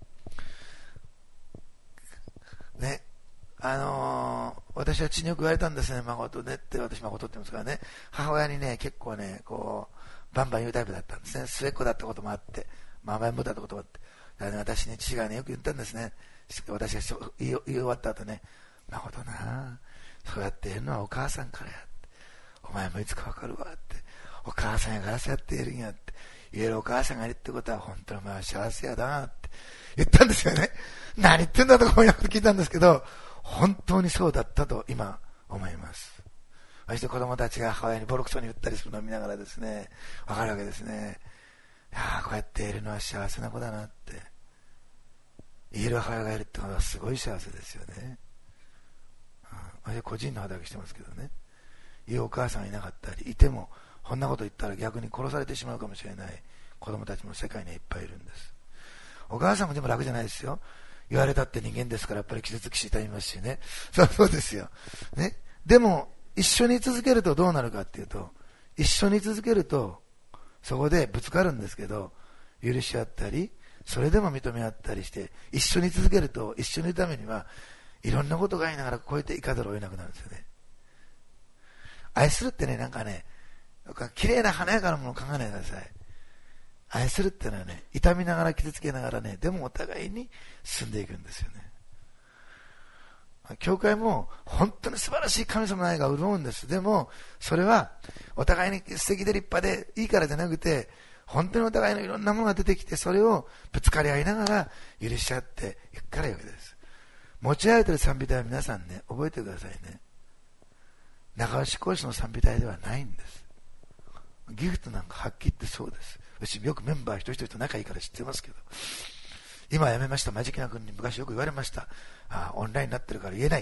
ね。私は父によく言われたんですね。誠ねって私誠って言いますからね。母親にね結構ねこうバンバン言うタイプだったんですね。末っ子だったこともあって、甘えん坊だったこともあって、だからね、私に父がねよく言ったんですね。私が言い終わった後ね、誠な、そうやって言うのはお母さんからやって、お前もいつかわかるわって、お母さんやからそうやって言えるんやって言えるお母さんがいるってことは本当にお前は幸せやなって言ったんですよね。何言ってんだとか思いながら聞いたんですけど、本当にそうだったと今思います。そして子供たちが母親にボロクソに言ったりするのを見ながらですね、わかるわけですね。いやこうやって言えるのは幸せな子だなって言える母親がいるってことはすごい幸せですよね。私個人の働きしてますけどね、いいお母さんがいなかったりいても、こんなこと言ったら逆に殺されてしまうかもしれない子供たちも世界にはいっぱいいるんです。お母さんもでも楽じゃないですよ。言われたって人間ですからやっぱり傷つきし痛みますしね。そうですよ、ね。でも一緒に続けるとどうなるかっていうと、一緒に続けるとそこでぶつかるんですけど、許し合ったりそれでも認め合ったりして一緒に続けると、一緒にいるためにはいろんなことがありながら超えていかざるを得なくなるんですよね。愛するってね、なんかね、綺麗な華やかなものを考えないでください。愛するってのはね、痛みながら傷つけながらね、でもお互いに進んでいくんですよね。教会も本当に素晴らしい神様の愛が潤うんです。でもそれはお互いに素敵で立派でいいからじゃなくて、本当にお互いのいろんなものが出てきて、それをぶつかり合いながら許し合っていくからいいわけです。持ち合えてる賛美隊は皆さんね、覚えてくださいね。中押講師の賛美隊ではないんです。ギフトなんかはっきり言ってそうです。私よくメンバー一人一人と仲いいから知ってますけど、今はやめました。マジキナ君に昔よく言われました。オンラインになってるから言えない。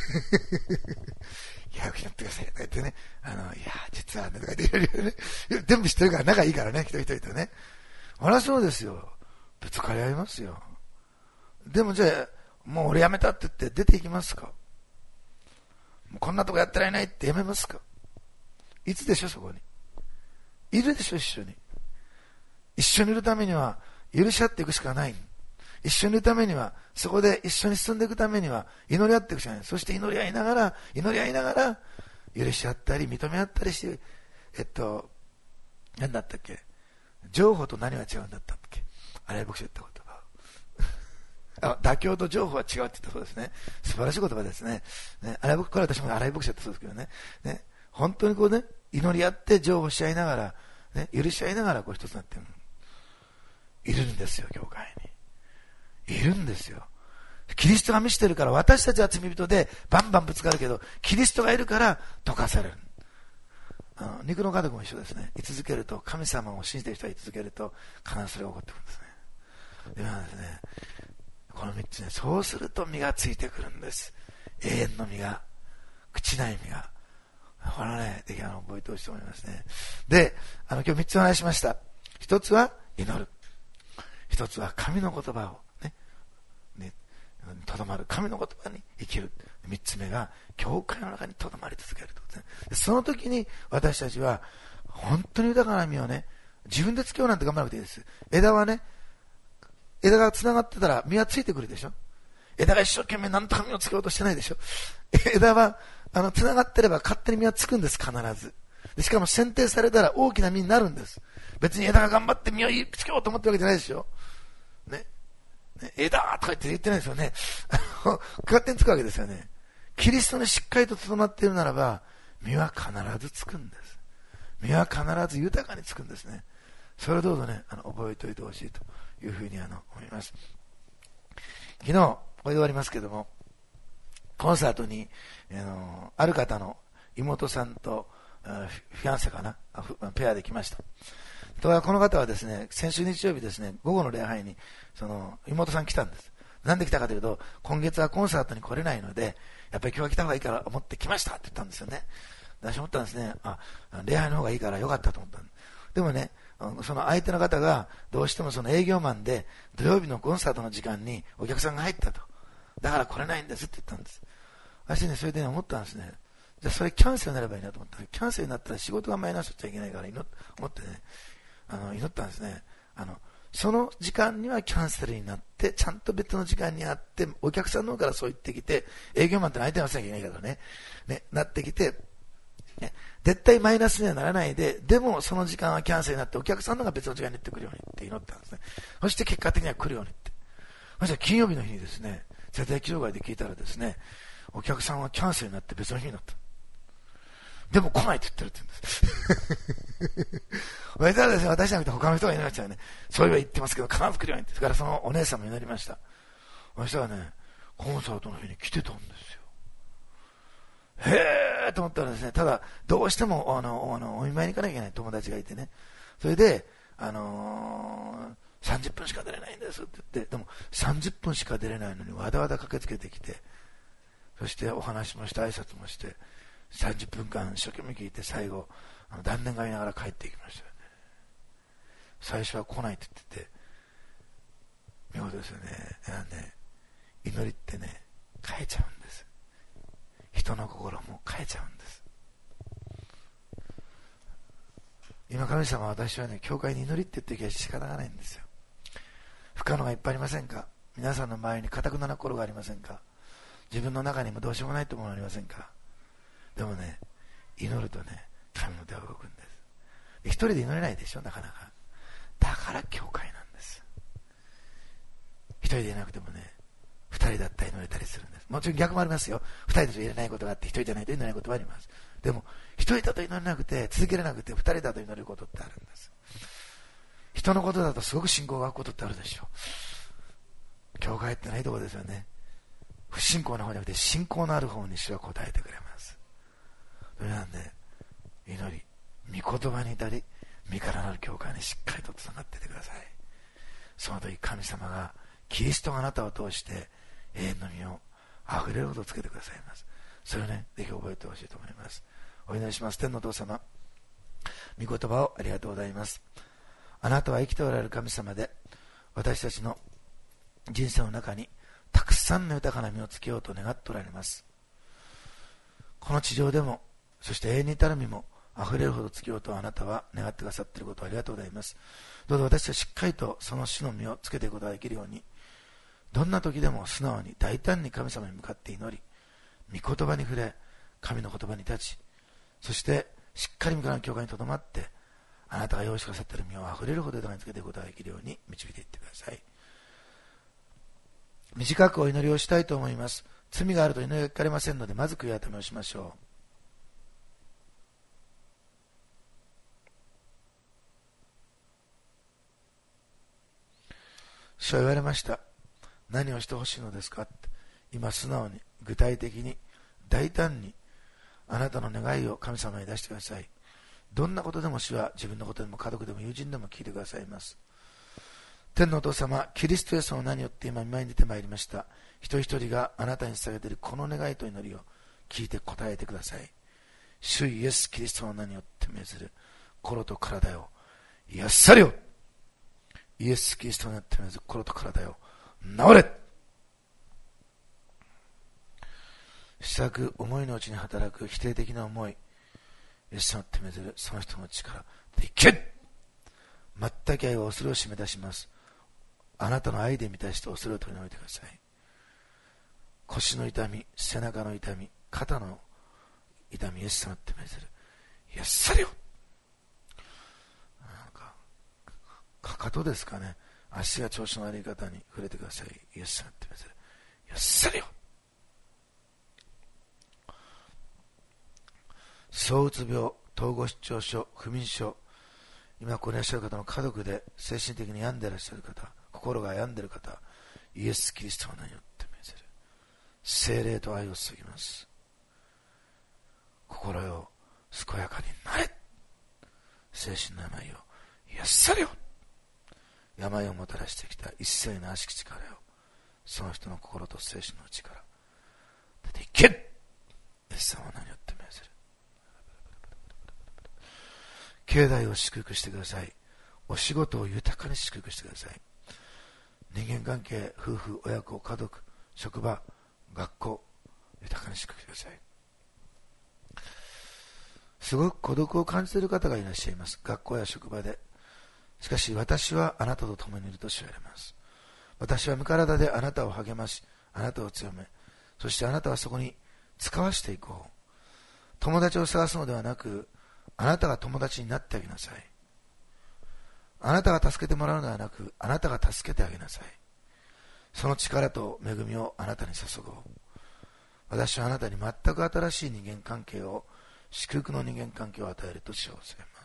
いや、よくやってください。とか言ってね。いや、実はね、とか言ってね。全部知ってるから仲いいからね、一人一人とね。あらそうですよ。ぶつかり合いますよ。でもじゃあ、もう俺辞めたって言って出ていきますか？もうこんなとこやってられないって辞めますか？いつでしょ、そこに。いるでしょ、一緒に。一緒にいるためには許し合っていくしかない。一緒にいるためには、そこで一緒に進んでいくためには祈り合っていくしかない。そして祈り合いながら許し合ったり認め合ったりして、何だったっけ、情報と何は違うんだったっけ、あれ僕知った言葉。妥協と情報は違うって言ったそうですね。素晴らしい言葉ですね。あれ僕、これ私も洗い牧師だったそうですけどね。本当にこうね、祈り合って情報し合いながら、許し合いながらこう一つになっているんですよ、教会に。いるんですよ。キリストが満ちてるから、私たちは罪人でバンバンぶつかるけど、キリストがいるから溶かされる。肉の家族も一緒ですね。居続けると、神様を信じている人が居続けると、必ずそれが起こってくるんですね。ではですね、この3つね、そうすると実がついてくるんです。永遠の実が、朽ちない実が。これはね、ぜひ覚えてほしいと思いますね。で、今日3つお話ししました。1つは祈る。1つは神の言葉をとどまる。神の言葉に生きる。3つ目が教会の中にとどまり続けるということですね。その時に私たちは本当に豊かな実をね、自分でつけようなんて頑張らなくていいです。枝が繋がってたら実はついてくるでしょ。枝が一生懸命何とか実をつけようとしてないでしょ。枝は繋がってれば勝手に実はつくんです、必ず。でしかも剪定されたら大きな実になるんです。別に枝が頑張って実をつけようと思ってるわけじゃないですよ。枝とか言ってないですよね。勝手につくわけですよね。キリストにしっかりと留まっているならば、実は必ずつくんです。実は必ず豊かにつくんですね。それをどうぞね、覚えておいてほしいというふうに思います。昨日、これで終わりますけども、コンサートに、ある方の妹さんと、フィアンセかな、ペアで来ました。この方はですね、先週日曜日ですね、午後の礼拝に、妹さん来たんです。なんで来たかというと、今月はコンサートに来れないので、やっぱり今日は来た方がいいから思って来ましたって言ったんですよね。私思ったんですね、礼拝の方がいいからよかったと思ったんです。でもね、その相手の方がどうしてもその営業マンで土曜日のコンサートの時間にお客さんが入ったと。だから来れないんですって言ったんです。私ね、それでね、思ったんですね。じゃあそれキャンセルになればいいなと思ったら、キャンセルになったら仕事がマイナスしちゃいけないから思ってね、祈ったんですね。その時間にはキャンセルになって、ちゃんと別の時間にあって、お客さんの方からそう言ってきて、営業マンって相手に合わせなきゃいけないからね、なってきて、絶対マイナスにはならないで、でもその時間はキャンセルになって、お客さんの方が別の時間に行ってくるようにって祈ったんですね。そして結果的には来るようにって。そしたら金曜日の日にですね、世帯記録会で聞いたらですね、お客さんはキャンセルになって別の日になった。でも来ないって言ってるって言うんです。それからですね、私じゃなくて他の人が祈りましたよね。そういえば言ってますけど、必ず来るようにって。それからそのお姉さんも祈りました。そしたらね、コンサートの日に来てたんですよ。へーと思ったらですね、ただ、どうしても、お見舞いに行かなきゃいけない友達がいてね。それで、30分しか出れないんですって言って、でも30分しか出れないのにわだわだ駆けつけてきて、そしてお話もして挨拶もして、30分間一生懸命聞いて最後、断念が見ながら帰っていきましたよね。最初は来ないって言ってて、見事ですよね。祈りってね、変えちゃうんです。人の心も変えちゃうんです。今神様は私はね、教会に祈りって言ってる気が仕方がないんですよ。 不可能がいっぱいありませんか？皆さんの周りに堅くなな心がありませんか？自分の中にもどうしようもないと思うのありませんか？でもね、祈るとね、神の手が動くんです。一人で祈れないでしょ、なかなか。だから教会なんです。一人でいなくてもね、二人だったら祈れたりするんです。もちろん逆もありますよ。二人だと祈れないことがあって、一人じゃないと祈れないこともあります。でも、一人だと祈れなくて、続けれなくて、二人だと祈れることってあるんです。人のことだとすごく信仰が湧くことってあるでしょう。教会ってないところですよね。不信仰の方じゃなくて、信仰のある方に主は答えてくれます。それなんで、祈り、御言葉に至り、身からなる教会にしっかりとつながっていてください。その時、神様が、キリストがあなたを通して、永遠の実を溢れるほどつけてくださいます。それをね、ぜひ覚えてほしいと思います。お祈りします。天のお父様、御言葉をありがとうございます。あなたは生きておられる神様で、私たちの人生の中にたくさんの豊かな実をつけようと願っておられます。この地上でも、そして永遠に至る実も溢れるほどつけようとあなたは願ってくださっていることをありがとうございます。どうぞ私たちしっかりとその主の実をつけていくことができるように、どんな時でも素直に大胆に神様に向かって祈り、御言葉に触れ、神の言葉に立ち、そしてしっかり御からの教会にとどまって、あなたが用意してくださっている実を溢れるほど豊かにつけていくことができるように導いていってください。短くお祈りをしたいと思います。罪があると祈りが聞かれませんので、まず悔い改めをしましょう。主は言われました。何をしてほしいのですかって。今素直に、具体的に、大胆にあなたの願いを神様に出してください。どんなことでも主は自分のことでも家族でも友人でも聞いてくださいます。天のお父様、キリストイエスの名によって今見舞いに出てまいりました。一人一人があなたに捧げているこの願いと祈りを聞いて答えてください。主イエスキリストの名によって命ずる心と体を癒されよ。イエスキリストによって命ずる心と体を治れ。施策、思いのうちに働く否定的な思い、イエスによって命ずるその人の力でいけ。全く愛は恐れを締め出します。あなたの愛で満たして恐れを取り除いてください。腰の痛み、背中の痛み、肩の痛み、イエスによって命ずる癒されよ。かかとですかね、足が調子の悪い方に触れてください。イエスによって命ずる癒されよ。躁うつ病、統合失調症、不眠症、今ここにいらっしゃる方の家族で精神的に病んでいらっしゃる方、心が病んでいる方、イエス・キリストの名によって命ずる聖霊と愛を注ぎます。心よ健やかになれ。精神の病を癒されよ。病をもたらしてきた一切の悪しき力よ、その人の心と精神の内から出ていけ。イエス様の名によって命ずる。経済を祝福してください。お仕事を豊かに祝福してください。人間関係、夫婦、親子、家族、職場、学校、豊かに祝福してください。すごく孤独を感じている方がいらっしゃいます。学校や職場で。しかし私はあなたと共にいると知られます。私は身体であなたを励まし、あなたを強め、そしてあなたはそこに使わしていこう。友達を探すのではなく、あなたが友達になってあげなさい。あなたが助けてもらうのではなく、あなたが助けてあげなさい。その力と恵みをあなたに注ごう。私はあなたに全く新しい人間関係を、祝福の人間関係を与えると幸せます。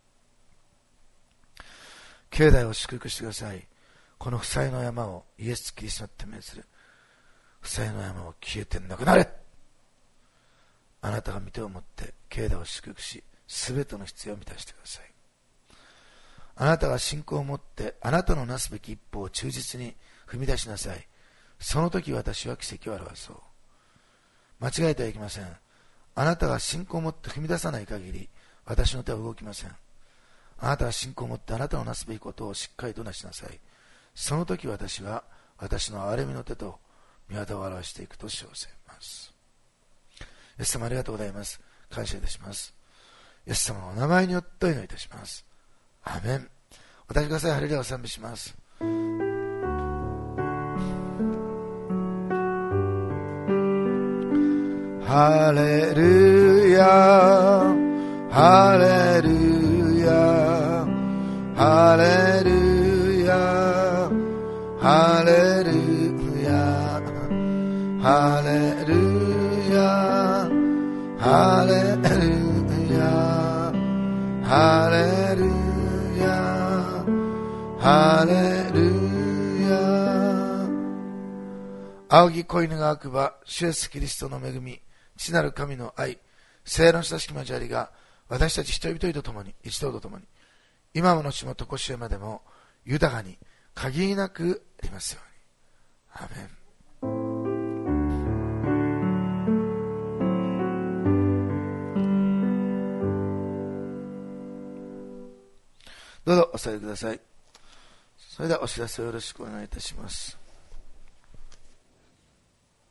経済を祝福してください。この負債の山をイエス・キリストによって命ずる。負債の山を消えてなくなれ。あなたが御手を持って経済を祝福し、すべての必要を満たしてください。あなたが信仰を持ってあなたのなすべき一歩を忠実に踏み出しなさい。その時私は奇跡を表そう。間違えてはいけません。あなたが信仰を持って踏み出さない限り私の手は動きません。あなたが信仰を持ってあなたのなすべきことをしっかりとなしなさい。その時私は私の憐れみの手と御業を表していくと称せます。イエス様ありがとうございます。感謝いたします。イエス様のお名前によってお祈りいたします。アーメン。お立ちください。ハレルヤを賛美します。 ハレルヤハレルヤハレルヤハレルヤハレルヤハレルヤハレルヤハレルヤ。仰ぎ子犬が悪ば主イエスキリストの恵み、父なる神の愛、聖の親しき交わりが私たち一人一人と共に、一同と共に、今ものちもとこしえまでも豊かに限りなくありますように。アーメン。どうぞお座りください。それではお知らせをよろしくお願いいたします。